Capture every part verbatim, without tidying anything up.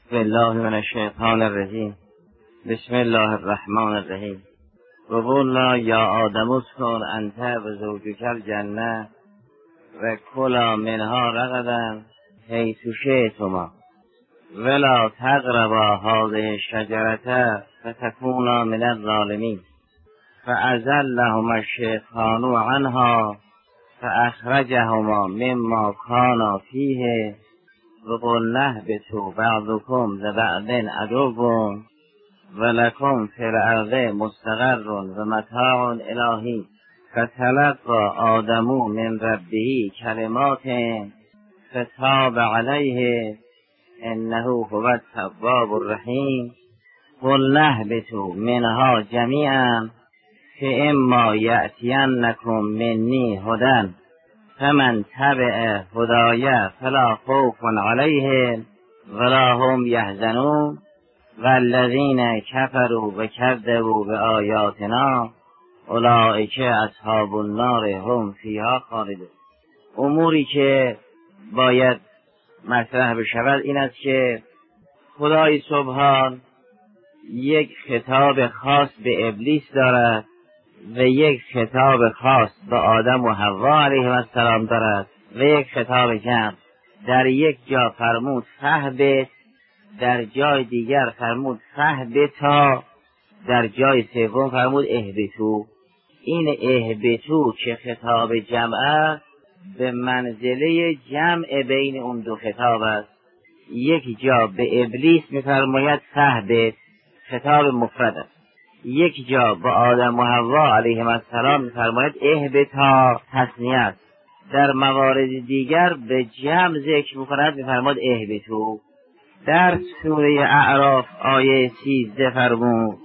بسم الله من الشیطان الرجیم. بسم الله الرحمن الرحیم. وقلنا یا آدم اسکن انت و زوجک الجنه و کلا منها رغدا حیث شئتما ولا تقربا هذه الشجرة فتكونا من الظالمین. فأزلهما الشیطان عنها فأخرجهما مما كانا فيه وقلنا اهبطوا بعضكم لبعض عدو ولكم في الأرض مستقر ومتاع إلى حین. فتلقى آدم من ربه کلمات فتاب علیه انه هو التواب الرحیم. قلنا اهبطوا منها جمیعا فاما یأتینکم منی هدی فمن تبع هدای فلا خوف علیهم ولا هم یحزنون والذین کفروا و کذبوا بآیاتنا اولئک اصحاب النار هم فیها خالدون. اموری که باید مطرح بشود این است که خدای سبحان یک خطاب خاص به ابلیس دارد و یک خطاب خاص به آدم و حوا علیه السلام دارد و یک خطاب جمع. در یک جا فرمود فهبط، در جای دیگر فرمود فهبطا، در جای سوم فرمود اهبطوا. این اهبطوا که خطاب جمع است به منزله جمع بین اون دو خطاب است. یک جا به ابلیس می‌فرماید فهبط، خطاب مفرد است. یک جا با آدم و حوا علیهم السلام می‌فرماید اهبطا، تثنیه است. در موارد دیگر به جمع ذکر می‌کند می‌فرماید اهبطوا. در سوره اعراف آیه سیزده فرمود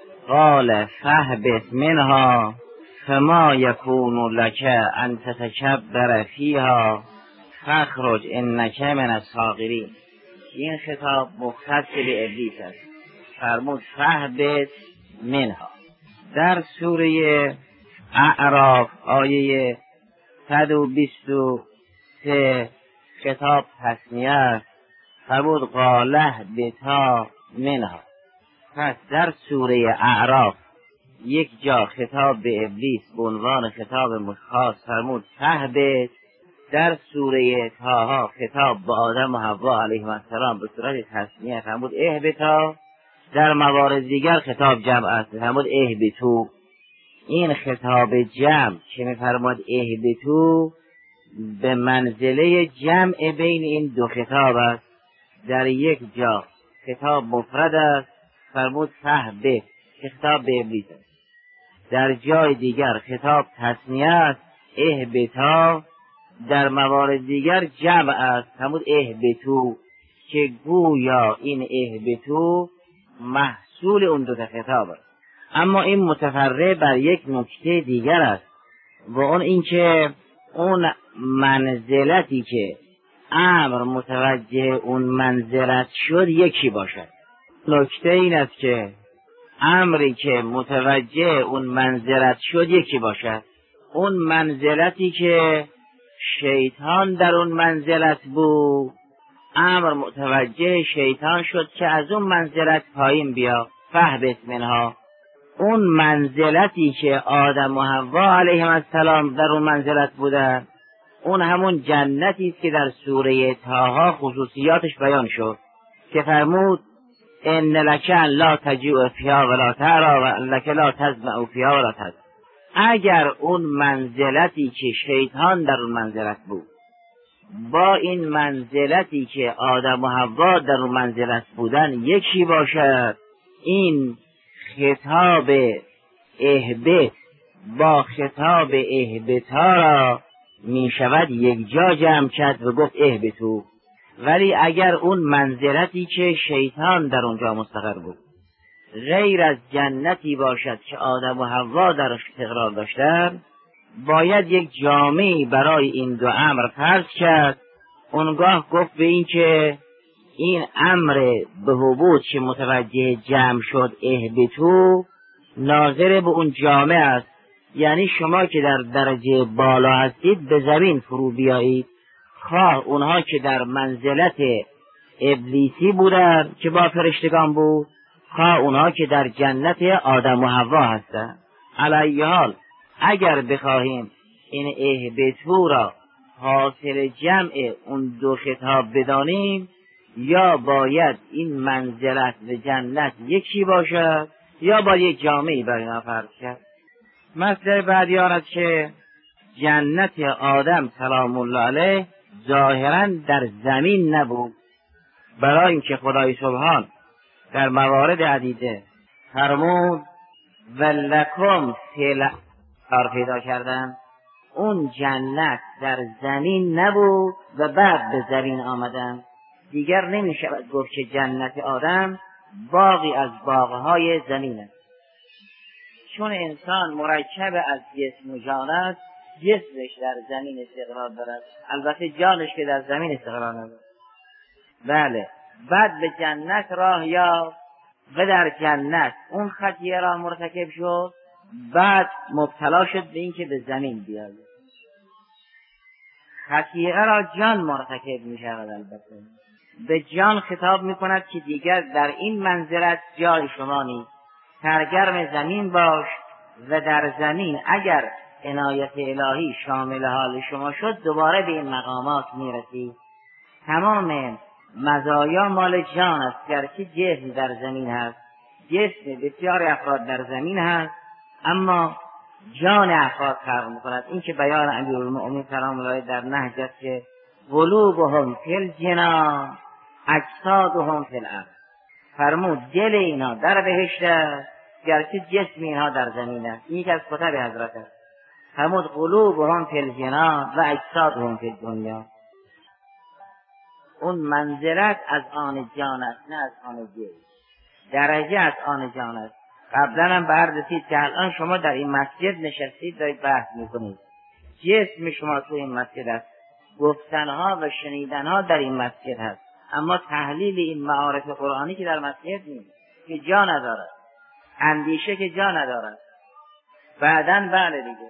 قال فاهبط منها فما یکون لک ان تتکبر فیها فاخرج انک من الصاغرین. این خطاب مختص به ابلیس است. فرمود فاهبط منها. در سوره اعراف آیه صد و بیست و سه خطاب تثنیه است. فرمود قال اهبطا منها. پس در سوره اعراف یک جا خطاب به ابلیس به عنوان خطاب خاص فرمود فهبط. در سوره طه خطاب به آدم و حوا علیهم السلام به صورت تثنیه فرمود اهبطا. در موارد دیگر خطاب جمع است فرمود اهبطوا. این خطاب جمع که می‌فرماد اهبطوا به منزله جمع بین این دو خطاب است. در یک جا خطاب مفرد است فرمود فهبط که خطاب به ابلیس است. در جای دیگر خطاب تثنیه است اهبطا. در موارد دیگر جمع است فرمود اهبطوا که گویا این اهبطوا محصول اون دو خطاب است. اما این متفرع بر یک نکته دیگر است و اون اینکه اون منزلتی که امر متوجه اون منزلت شد یکی باشد. نکته این است که امری که متوجه اون منزلت شد یکی باشد. اون منزلتی که شیطان در اون منزلت بود امر متوجه شیطان شد که از اون منزلت پایین بیا فهبط منها. اون منزلتی که آدم و حوا علیهم السلام در اون منزلت بودن اون همون جنتی است که در سوره طه خصوصیاتش بیان شد که فرمود ان لک لا تجوع فیها ولا تعری و لک لا تظمأ فیها ولا تضحک. اگر اون منزلتی که شیطان در اون منزلت بود با این منزلتی که آدم و حوا در اون منزلت بودن یکی باشد این خطاب اهبط با خطاب اهبطا را می شود یک جا جمع کرد و گفت اهبطوا. ولی اگر اون منزلتی که شیطان در اونجا مستقر بود غیر از جنتی باشد که آدم و حوا درش استقرار داشتند باید یک جامعی برای این دو امر فرض کرد. اونگاه گفت به این که این امر به حبوط که متوجه جمع شد اهبطوا ناظر به اون جامعه است. یعنی شما که در درجه بالا هستید به زمین فرو بیایید، خواه اونها که در منزلت ابلیسی بودن که با فرشتگان بود، خواه اونا که در جنت آدم و حوا هستن. علی حال اگر بخواهیم این اهبطوا را حاصل جمع اون دو خطاب بدانیم، یا باید این منزلت به جنت یکی باشد یا با یک جامعی بر اینا فرض کرد. مثل بعدی آنست که جنت آدم سلام الله علیه ظاهرا در زمین نبود، برای اینکه خدای سبحان در موارد عدیده فرمود ولکم فی الارض پیدا کردن. اون جنت در زمین نبود و بعد به زمین آمدن. دیگر نمی شود گفت که جنت آدم باغی از باغهای زمین است، چون انسان مرکب از جسم و جان است. جسمش در زمین استقرار دارد، البته جانش که در زمین استقرار ندارد. بله، بعد به جنت راه یا و در جنت اون خطیه را مرتکب شد، بعد مبتلا شد به این که به زمین بیاید. خطیه را جان مرتکب می شود. البته به جان خطاب می کند که دیگر در این منزلت جای شما نیست، سرگرم زمین باش و در زمین اگر عنایت الهی شامل حال شما شد دوباره به این مقامات می رسید. تمام مزایا مال جان است، گرچه جسم در زمین هست، جسم بسیار افراد در زمین هست، اما جان افراد فرق می‌کند. این که بیان امیرالمؤمنین سلام الله در نهج است که قلوبهم فی الجنان اجسادهم فی الارض. فرمود دل اینا در بهشت است، گرچه جسم اینها در زمین است. این یک از کتب حضرت است. فرمود قلوبهم فی الجنان و اجسادهم فی الدنیا. اون منزلت از آن جان است، نه از آن دل. درجه از آن جان است. قبلا هم به عرض رسید که الان شما در این مسجد نشستید دارید بحث میکنید، جسم شما تو این مسجد است، گفتنها و شنیدنها در این مسجد هست، اما تحلیل این معارف قرآنی که در مسجد نیست، که جا ندارد، اندیشه که جا ندارد. بعدن بله دیگه،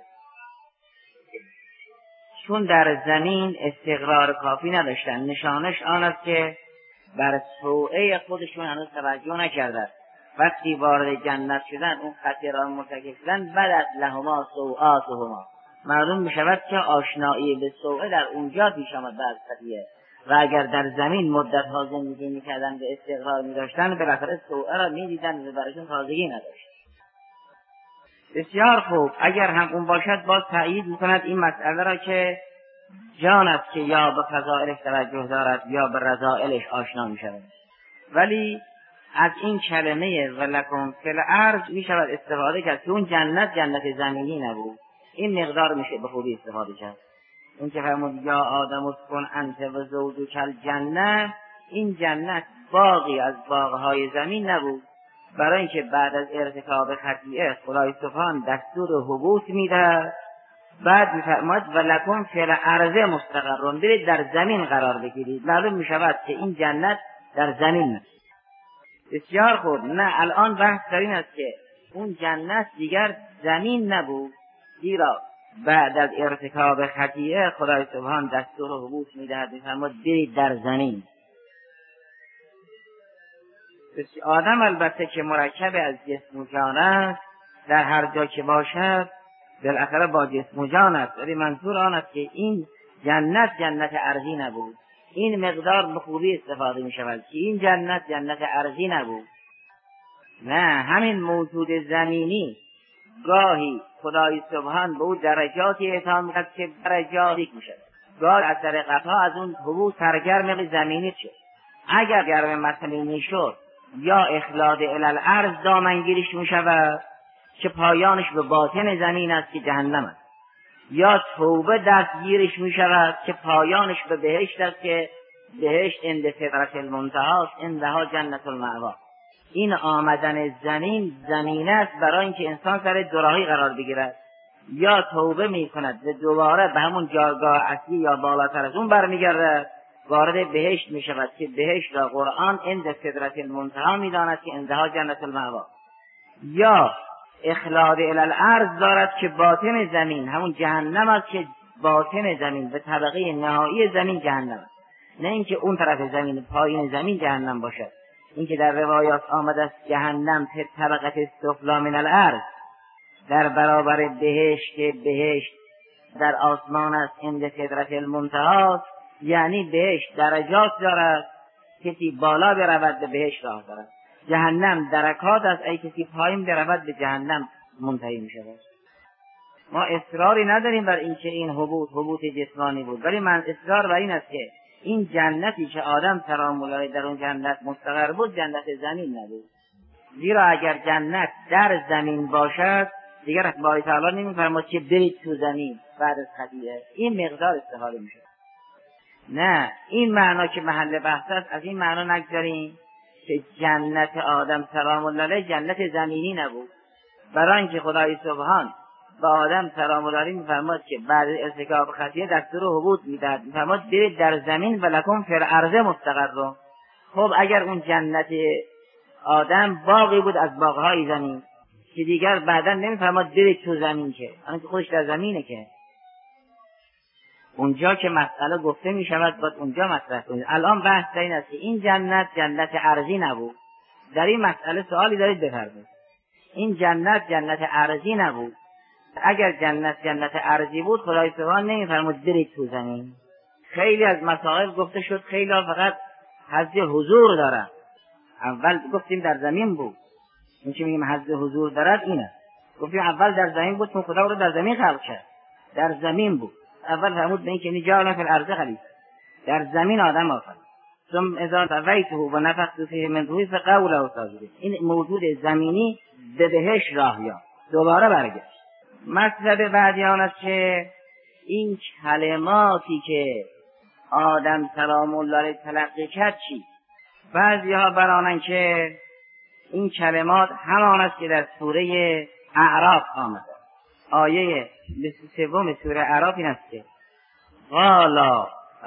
چون در زمین استقرار کافی نداشتن. نشانش آن است که بر سوءه خودشون هنوز توجه نکردند. وقتی وارد جنت شدن، اون خطیه را مرتکب شدن، بدت لهما سوءاتهما، معلوم می شود که آشنایی به سوءه در اونجا پیش آمد بعد خطیه. و اگر در زمین مدت ها زندگی می کردن به استقرار می داشتن، بالاخره سوءه را می دیدن و برایشون تازگی نداشت. بسیار خوب، اگر هم اون باشد باز تأیید می کند این مسئله را که جان است که یا به فضائلش توجه دارد یا به رذائلش آشنا می شود. ولی از این کلمه ولکم فی الارض می شود استفاده کرد که اون جنت جنت زمینی نبود. این مقدار میشه به خوبی استفاده کرد. این که فرمود یا آدم اسکن انت و زوجک الجنه، این جنت باغی از باغهای زمین نبود، برای اینکه بعد از ارتکاب خطیئه خدای سبحان دستور حبوط میده. بعد میفرماید ولکم فی الارض مستقرون، برید در زمین قرار بگیرید. معلوم میشود که این جنت در زمین است. بسیار خوب. نه، الان بحث در این است که اون جنت دیگر زمین نبود، زیرا بعد از ارتکاب خطیئه خدای سبحان دستور حبوط میدهد، میفرماید برید در زمین. آدم البته که مرکب از جسم و جان است، در هر جا که باشد بالاخره با جسم و جان است، ولی منظور آن است که این جنت جنت ارضی نبود. این مقدار به خوبی استفاده می شود که این جنت جنت ارضی نبود. نه، همین موجود زمینی گاهی خدای سبحان به او درجاتی اعطا می‌کند که درجاتی میشد. گاهی از طریقتها از اون حبوط سرگرم زمینی شد. اگر گرم مسئله شد یا اخلاد الالارض دامنگیریش می شود که پایانش به باطن زمین است که جهنم است، یا توبه دستگیرش می شود که پایانش به بهشت است که بهشت عند سدرة المنتهی است، عندها جنت المأوی. این آمدن زمین زمین است برای اینکه انسان سر دوراهی قرار بگیرد، یا توبه می کند و دوباره به همون جایگاه اصلی یا بالاتر از اون برمیگرده، وارد بهشت می شود که بهشت را قرآن عند سدرة المنتهی می داند که عندها جنت المأوی. یا اخلاد الالارض دارد که باطن زمین همون جهنم است که باطن زمین به طبقه نهایی زمین جهنم است. نه اینکه اون طرف زمین، پایین زمین جهنم باشد. اینکه در روایات آمده است جهنم فی طبقه السفلی من الارض، در برابر بهشت، بهشت در آسمان است، عند سدرة المنتهی، یعنی بهشت درجات دارد، کسی بالا برود به بهشت راه دارد. جهنم درکات است، ای کسی پایین برود به جهنم منتهی می شود. ما اصراری نداریم بر این که این حبوط حبوط جسمانی بود، ولی من اصرار بر این است که این جنتی که آدم سلام الله علیه در اون جنت مستقر بود جنت زمین نبود. زیرا اگر جنت در زمین باشد دیگر باری تعالی نمی‌فرماید که برید تو زمین بعد از خطیئه، این مقدار استفاده میشه. نه، این معنا که محل بحث است از این معنا نگذاریم که جنت آدم سلام الله علیه جنت زمینی نبود، برای اینکه خدای سبحان با آدم سلام الله علیه می‌فرماید که بعد از ارتکاب خطیئه دستور حبوط میداد، می‌فرماید برید در زمین ولکم فی الارض مستقر. خب اگر اون جنت آدم باغی بود از باغ‌های زمین که دیگر بعدا نمی‌فرماید برید تو زمین، که آن که خودش در زمینه، که اونجا که مسئله گفته می‌شود باید اونجا مطرح کنید. الان بحث این است که این جنت جنت ارضی نبود. در این مسئله سوالی دارید بفرمایید. این جنت جنت ارضی نبود. اگر جنت جنت ارضی بود خدای سبحان نمی‌فرمود برید تو زمین. خیلی از مسائل گفته شد خیلی فقط حد حضور داره. اول گفتیم در زمین بود، این که میگیم حد حضور دارد اینه. گفتیم اول در زمین بود چون خدا رو در زمین خلق کرد، در زمین بود. اول فرمود به این که نجعل فی الارض خلیفه، در زمین آدم آفرید. ثم اذا سویته و نفخت فیه من روحی فقعوا له ساجدین. این موجود زمینی به بهشت راه یافت، دوباره برگشت. مطلب بعدی آن است که این کلماتی که آدم سلام الله علیه تلقی کرد چی؟ بعضی ها برانن که این کلمات همان است که در سوره اعراف آمده. آیه بیست و سه سوره اعراف این است که قالا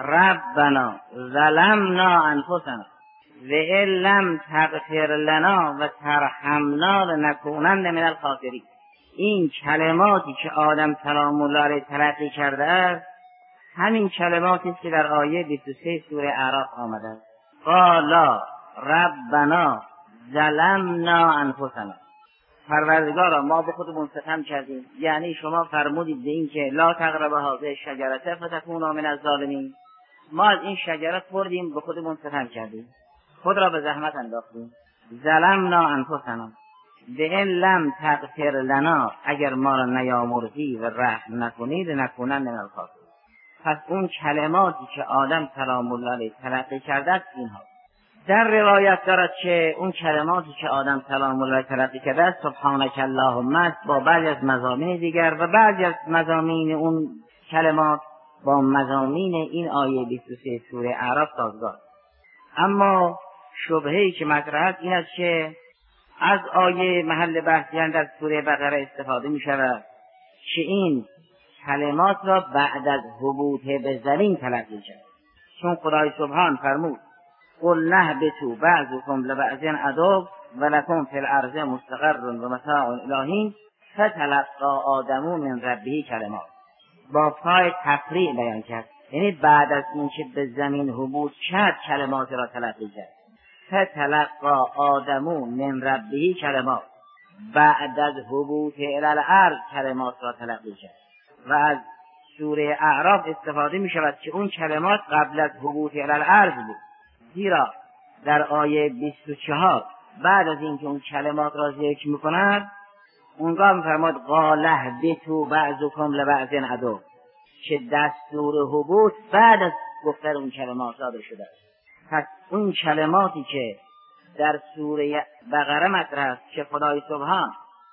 ربنا ظلمنا انفسنا و ان لم تغفر لنا و ترحمنا لنکونن من الخاسرین. این کلماتی که آدم سلام الله علیه تلقی کرده است همین کلماتی است که در آیه بیست و سه سوره اعراف آمده است. قالا ربنا ظلمنا انفسنا، پروردگارا ما به خودمون ستم کردیم، یعنی شما فرمودید به این که لا تقربوا هذه الشجره فتکونا من الظالمین. ما از این شجره خوردیم به خودمون ستم کردیم، خود را به زحمت انداختیم. ظلمنا انفسنا به ان لم تغفر لنا، اگر ما را نیامرزی و رحم نکنید نکنن من الخاسرین. پس اون کلماتی که آدم سلام الله علیه تلقی کرده است اینها. در روایت دارد که اون کلماتی که آدم سلام الله علیه تلقی کرده است سبحانک اللهم است، با بعضی از مضامین دیگر و بعضی از مضامین اون کلمات با مضامین این آیه بیست و سه سوره اعراف سازگار. اما شبهه‌ای که مطرح است این است که از آیه محل بحثیان در سوره بقره استفاده می شود که این کلمات را بعد از حبوط به زمین تلقی کرد، چون خدای سبحان فرمود قل نهبطوا بعضکم لبعض عدو ولکم فی الارض مستقر و متاع الی حین فتلقی آدم من ربه کلمات. با پای تفریع بیان کرد، یعنی بعد از اینکه به زمین حبوط کرد کلمات را تلقی کرد. فتلقی آدم من ربه کلمات، بعد از حبوط الی الارض کلمات را تلقی کرد. و از سوره اعراف استفاده می شود که اون کلمات قبل از حبوط الی الارض بود، زیرا در آیه بیست و چهار بعد از اینکه اون کلمات را ذکر می کند اونگاه می فرماد قال اهبطوا بعضکم لبعض عدو، که دستور حبوط بعد از گفتن اون کلمات صادر شده است. پس اون کلماتی که در سوره بقره مطرح است که خدای سبحان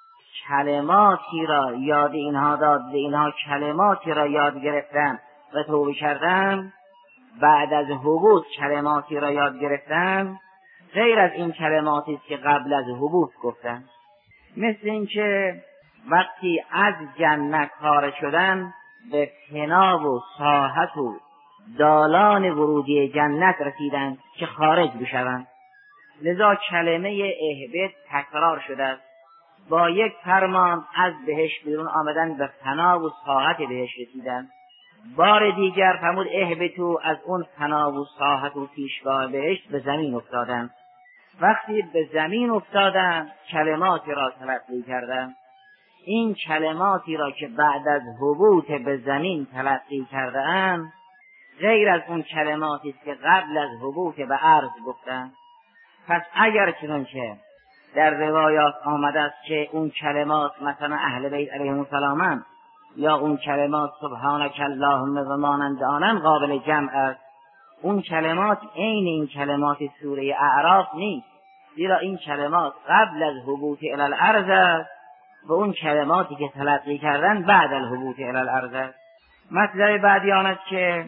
کلماتی را یاد اینها داد، به اینها کلماتی را یاد گرفتن و توبه کردن، بعد از حبوط کلماتی را یاد گرفتن، غیر از این کلماتی است که قبل از حبوط گفتن. مثل این که وقتی از جنت خارج شدن به فنا و ساحت و دالان ورودی جنت رسیدن که خارج بشوند، لذا کلمه اهبط تکرار شده است. با یک فرمان از بهشت بیرون آمدن به فنا و ساحت بهشت رسیدن. بار دیگر فرمود اهبطوا، از اون فنا و ساحت و پیشگاه بهشت به زمین افتادن. وقتی به زمین افتادن کلماتی را تلقی کردن. این کلماتی را که بعد از هبوط به زمین تلقی کردن غیر از اون کلماتی است که قبل از هبوط به عرض گفتن. پس اگر چنانچه در روایات آمده است که اون کلمات مثلا اهل بیت علیهم السلام یا اون کلمات سبحانک اللهم و مانند آنن قابل جمع است، اون کلمات عین این کلمات سوره اعراف نیست، زیرا این کلمات قبل از هبوط الی الارض است و اون کلماتی که تلقی کردن بعد از هبوط الی الارض است. مطلب بعدی آن است که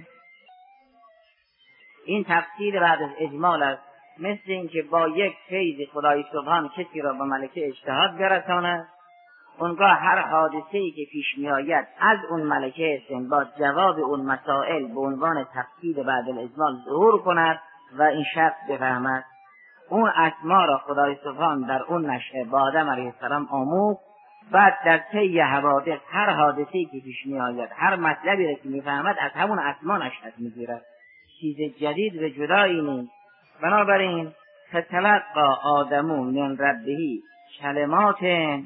این تفصیل بعد از اجمال است، مثل این که با یک فیض خدای سبحان کسی را به ملکه اجتهاد برساند، اونگاه هر حادثه‌ای که پیش می آید از اون ملکه استنباط جواب اون مسائل به عنوان تفصیل بعد الاجمال ظهور کند و این شخص بفهمد. اون اسما را خدای سبحان در اون نشأه با آدم علیه السلام آموخت، بعد در طی حوادث هر حادثه‌ای که پیش می آید هر مطلبی را که می فهمد از همون اسما نشأت می گیرد، چیز جدید و جدایی نیست. بنابراین فتلقی آدم من ربه کلمات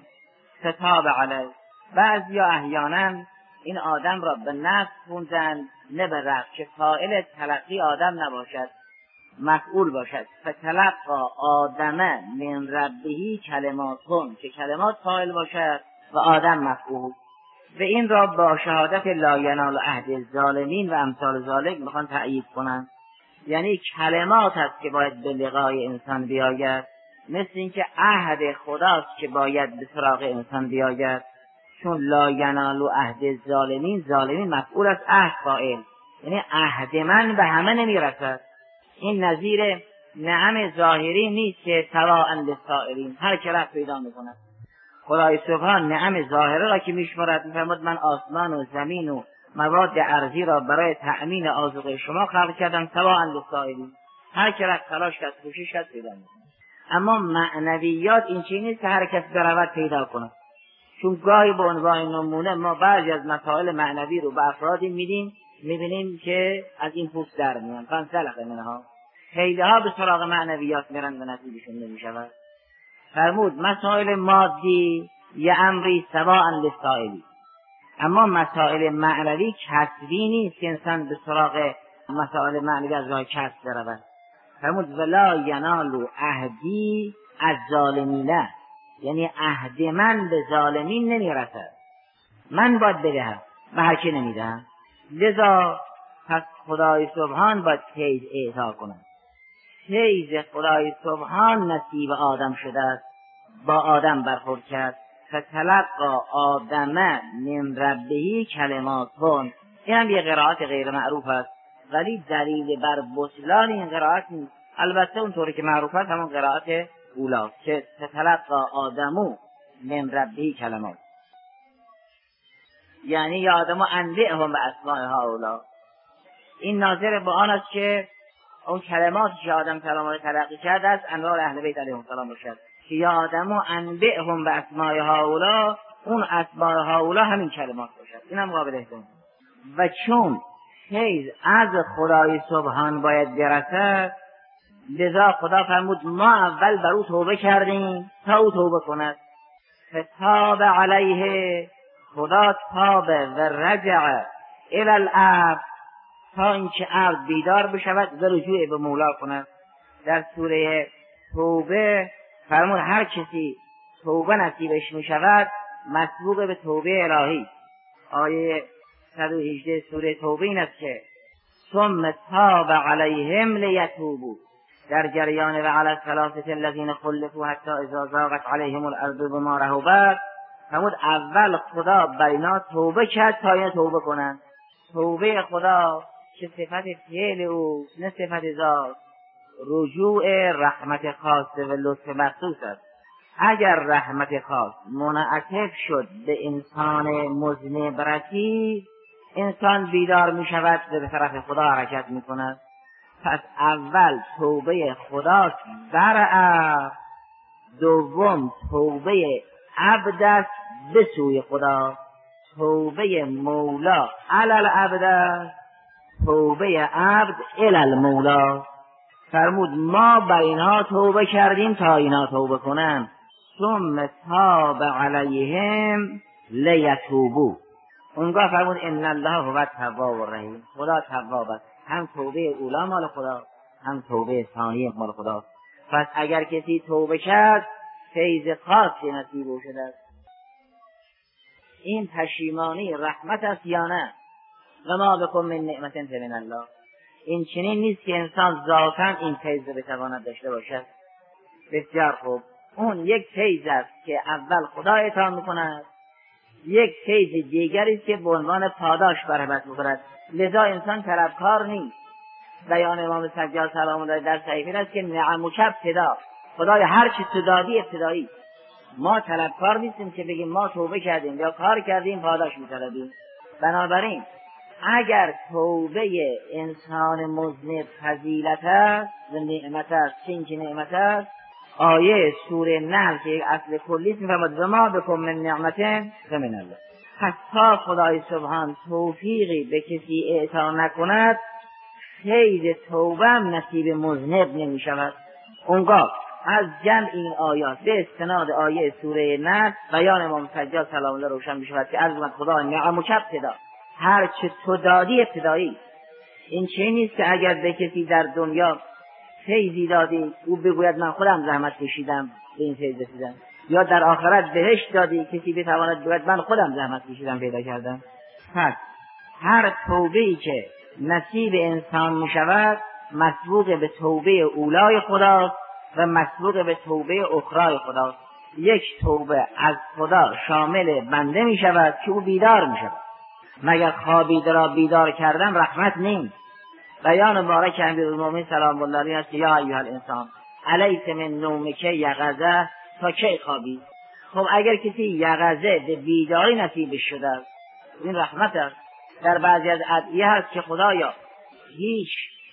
فتاب علیه. بعضی احیانا این آدم را به نفس خوندن، نه به رفع، که فاعل تلقی آدم نباشد مفعول باشد. فتلقی آدم من ربه کلماتون، که کلمات فاعل باشد و آدم مفعول. و این را با شهادت لا ینال عهد الظالمین و امثال ذالک میخوان تأیید کنند. یعنی کلمات است که باید به لقای انسان بیاید، مثل اینکه عهد خداست که باید به سراغ انسان بیاید، چون لا ینال عهد الظالمین، ظالمین مفعول است، عهد فاعل، یعنی عهد من به همه نمیرسد. این نظیر نعم ظاهری نیست که سواء للسائلین، هر که رفت پیدا میکند. خدای سبحان نعم ظاهره را که میشمارد میفرماد من آسمان و زمین و مواد ارضی را برای تأمین آذوقه شما خلق کردم سواء للسائلین، هر که رفت تلاش کرد کوشش کرد پیدا میکند. اما معنویات این چیزی نیست که هر کس برود پیدا کند، چون گاهی به عنوان نمونه ما بعضی از مسائل معنوی رو به افرادی میدیم میبینیم که از این پوست در میان فانسلخ منها، خیلی ها به سراغ معنویات میرن و نصیبشون نمیشود. فرمود مسائل مادی یه امری سواء للسائلی، اما مسائل معنوی کسبی نیست که انسان به سراغ مسائل معنوی از راه کسب برود. فرمود ولا ینال عهدی از ظالمین، یعنی عهد من به ظالمین نمیرسد، من باید بدهم و هر کی نمیدهم. لذا پس خدای سبحان باید فیض اعطا کند. فیض خدای سبحان نصیب آدم شده است، با آدم برخورد کرد. فتلقی آدم من ربه کلماتون، این هم یه قرائت غیر معروف است، ولی دلیل بر بطلان این قرائت نیست. البته اونطوری که معروف است همون قرائت اولاست که فتلقی آدمو من ربه کلمات، یعنی یا آدمو انبئهم به اسماء هؤلاء. این ناظر به آن است که اون کلماتی که آدم کلام را تلقی کرده است انوار اهل بیت علیهم السلام باشد، که یا آدمو انبئهم به اسماء هؤلاء، اون اسماء هؤلاء همین کلمات باشد. این هم قابل احتمال. و چون فیض از خدای سبحان باید برسد، لذا خدا فرمود ما اول بر او توبه کردیم تا او توبه کند. فتاب علیه، خدا تابه و رجع الی العبد، تا اینکه عبد بیدار بشود و رجوع به مولا کند. در سوره توبه فرمود هر کسی توبه نصیبش می شود مسبوق به توبه الهی. آیه صد و هجده سوره توبه این است که ثم تاب علیهم لیتوبوا، در جریان و علی الثلاثه الذین خلفوا حتی اذا ضاقت علیهم الارض بما رحبت، فرمود اول خدا بر اینا توبه کرد تا اینا توبه کنند. توبه خدا که صفت فعل او نه صفت ذات، رجوع رحمت خاص و لطف مخصوص است. اگر رحمت خاص منعطف شد به انسان مذنب رسید، انسان بیدار می شود و به طرف خدا حرکت می کند. پس اول توبه خداست بر عبد، دوم توبه عبد است به سوی خدا. توبه مولا علی العبد، توبه عبد الی المولا. فرمود ما بر اینها توبه کردیم تا اینها توبه کنن. ثم تاب علیهم لیتوبوا. اونگاه فرمود ان الله هو التواب الرحیم. خدا تواب است. هم توبه اولا مال خدا، هم توبه ثانی مال خدا. پس اگر کسی توبه کرد فیض خاصی نصیب او شده است. این پشیمانی رحمت است یا نه؟ و ما بکم من نعمت فمن الله. این چنین نیست که انسان ذاتاً این فیض بتواند داشته باشد. بسیار خوب، اون یک فیض است که اول خدا اعطا میکند، یک فیض دیگری است که به عنوان پاداش برآمد میکند. لذا انسان طلبکار نیست. بیان امام سجاد سلام الله در صحیفه است که نعمک ابتدا، خدای هر چی تو دادی ابتدایی. ما طلبکار نیستیم که بگیم ما توبه کردیم یا کار کردیم پاداش میطلبیم. بنابراین اگر توبه انسان مذنب فضیلت است و نعمت است، چنین که نعمت است، آیه سوره نحل که یک اصل کلی است میفرماید و ما بکم من نعمت فمن الله. پس تا خدای سبحان توفیقی به کسی اعطا نکند فیض توبه هم نصیب مذنب نمی شود. اونگاه از جمع این آیات به استناد آیه سوره نحل بیان امام سجاد سلام الله روشن می شود که عرض خدا نعمک ابتدا، هر چه تو دادی ابتدایی. این چه نیست که اگر به کسی در دنیا فیضی دادی او بگوید من خودم زحمت کشیدم به این فیض رسیدم، یا در آخرت بهشت دادی کسی بتواند بگوید من خودم زحمت کشیدم پیدا کردم. پس هر توبه‌ای که نصیب انسان می شود مسبوق به توبه اولای خداست و مسبوق به توبه اخرای خداست. یک توبه از خدا شامل بنده می شود که او بیدار می شود. مگر خوابیده را بیدار کردن رحمت نیست. بیان مبارک امیرالمومنین سلام الله علیه است که یا ایها الانسان الیس من نومک یقظه تا کی خوابی. خب اگر کسی یقظه به بیداری نصیبش شده است این رحمت است. در بعضی از ادعیه هست که خدایا هیچ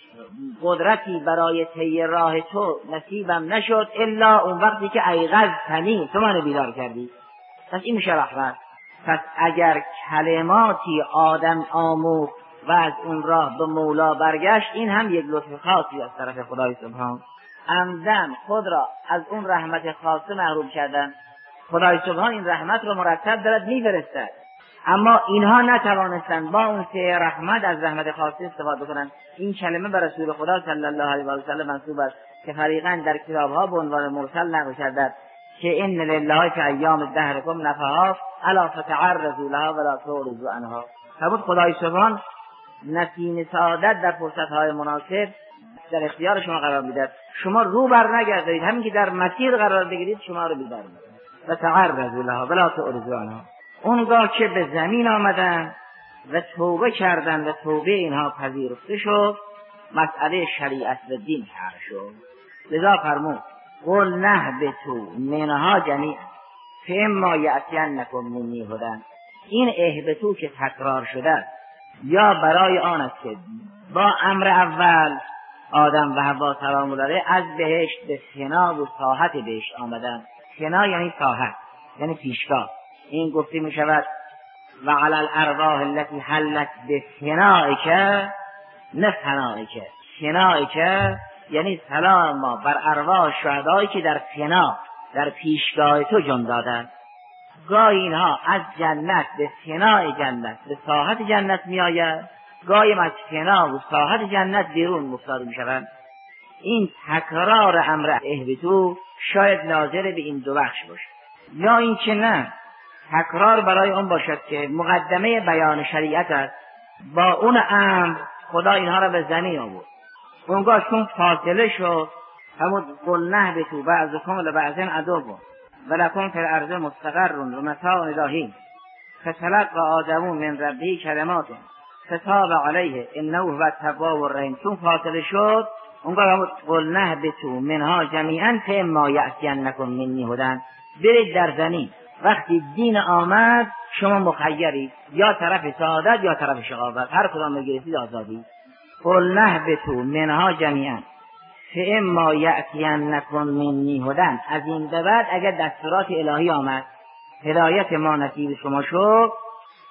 قدرتی برای طی راه تو نصیبم نشد الا اون وقتی که ایقظتنی، تو منو بیدار کردی. پس این میشه رحمت. پس اگر کلماتی آدم آموخت و از اون راه به مولا برگشت این هم یک لطف خاصی از طرف خدای سبحان. عمدن خود را از اون رحمت خاصه محروم کردن. خدای سبحان این رحمت رو مرتب دارد میفرستد، اما اینها نتوانستند با اون سه رحمت از رحمت خاصی استفاده کنند. این کلمه بر رسول خدا صلی الله علیه و سلم منسوب است که فریقا در کتابها به عنوان مرسل نقل کرده که ان لله فی ایام دهرکم نفحات الا فتعرضوا لها ولا تعرضوا عنها. فرمود خدای سبحان نسیم سعادت در فرصتهای مناسب در اختیار شما قرار میدهد، شما رو بر نگردید، همین که در مسیر قرار بگیرید شما رو بیدار می‌کند. و تعرضوا لها ولا تعرضوا عنها. اونگاه که به زمین آمدن و توبه کردن و توبه اینها پذیرفته شد مسئله شریعت و دین حل شد. لذا فرمود قل نهبطوا منها جمیعا فاما یأتینکم منی هدی. این اهبطوا که تکرار شده یا برای آن است که با امر اول آدم و حوا سلام الله علیه از بهشت به فنا و ساحت بهشت آمدن. فنا یعنی ساحت، یعنی پیشگاه. این گفته می شود و علی الارواح التي حلت بفنائک نه فنائک. فنائک یعنی سلام ما بر ارواح شهدایی که در فنا در پیشگاه تو جان دادند. گاهی اینها از جنت به فنای جنت به ساحت جنت می آید، گاهی از فنا و ساحت جنت بیرون مفتاد می شوند. این تکرار امر اهبطوا شاید ناظر به این دو بخش باشد، یا این که نه تکرار برای اون باشد که مقدمه بیان شریعت است، با اون امر خدا اینها را به زمین آورد. اونگاه چون فاصله شد همون قل نهبطوا بعضکم لبعض عدو ولکم فی الارض مستقر و متاع الی حین فتلقی آدم من ربه کلمات فتاب علیه انه هو التواب الرحیم. چون فاصله شد اونگاه همون قل نهبطوا منها جمیعا فاما یأتینکم منی هدی. برید در زمین، وقتی دین آمد شما مخیرید، یا طرف سعادت یا طرف شقاوت، هر کدام بگیرید آزادی. قل نهبطوا منها جمیعا فاما یأتینکم منی هدی. از این به بعد اگر دستورات الهی آمد، هدایت ما نصیب شما شد،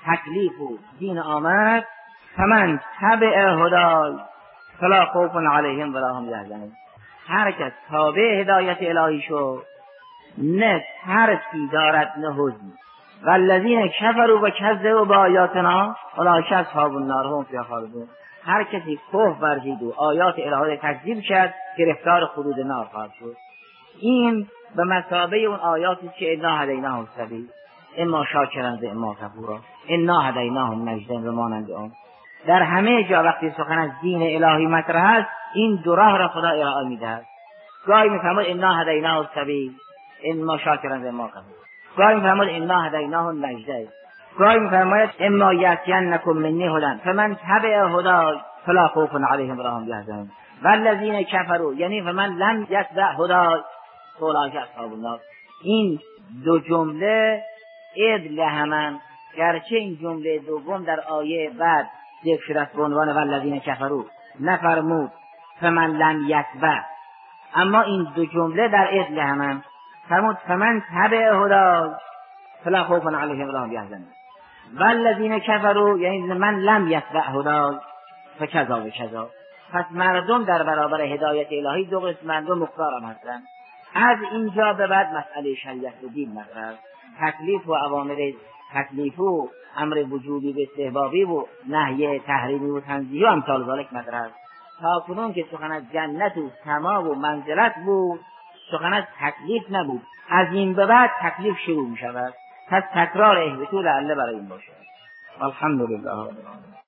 تکلیف و دین آمد، فمن تبع هدای فلا خوف علیهم ولا هم یحزنون. هر کس تابع هدایت الهی شد، نه ترسی دارد نه حزن. والذین کفروا و کذبوا بآیاتنا اولئک اصحاب النار هم فیها خالدون. هر کسی کفر ورزید و آیات الهی تکذیب کرد، گرفتار خلود نار خواهد شد. این به مثابه اون آیاتی که انا هدیناه السبیل اما شاکرا و اما کفورا، انا هدیناه النجدین و مانند آن. در همه جا وقتی سخن از دین الهی مطرح است، این دو راه را خدا ارائه میدهد. گاهی میفرماید انا هدیناه السبیل اما شاکرا و اما کفورا، گاهی میفرماید انا هدیناه النجدین، گاهی میفرماید اما یأتینکم منی هدی فمن تبع هدای فلا خوف علیهم ولا هم یحزنون. والذین کفروا یعنی فمن لم یتبع هدای فاولئک اصحاب النار. این دو جمله عدل همان، گرچه این جمله دوم در آیه بعد ذکر شده است به عنوان والذین کفروا، نفرمود فمن لم یتبع، اما این دو جمله در عدل همان. فرمود فمن تبع هدای فلا خوف علیهم ولا هم یحزنون. والذین کفروا یعنی من لم یتبع هدای فکذا و کذا. پس مردم در برابر هدایت الهی دو قسمند و مختارم هستند. از اینجا به بعد مسئله شریعت و دین مطرح است. تکلیف و اوامر تکلیف و امر وجوبی و استحبابی و نهی تحریمی و تنزیهی و امثال ذلک مطرح است. تا کنون که سخن از جنت و سما و منزلت بود، سخن از تکلیف نبود. از این به بعد تکلیف شروع می شود. پس تکرار اهبطوا لعله برای این باشد. الحمدلله.